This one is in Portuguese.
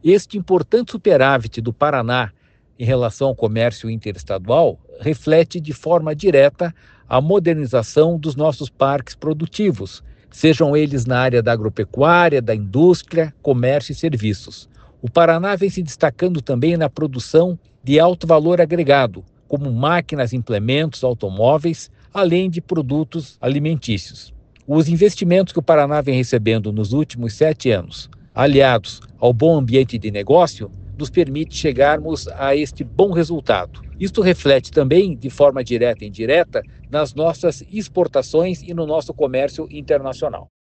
Este importante superávit do Paraná em relação ao comércio interestadual reflete de forma direta a modernização dos nossos parques produtivos, sejam eles na área da agropecuária, da indústria, comércio e serviços. O Paraná vem se destacando também na produção de alto valor agregado, como máquinas e implementos automóveis, além de produtos alimentícios. Os investimentos que o Paraná vem recebendo nos últimos 7 anos, aliados ao bom ambiente de negócio, nos permite chegarmos a este bom resultado. Isto reflete também, de forma direta e indireta, nas nossas exportações e no nosso comércio internacional.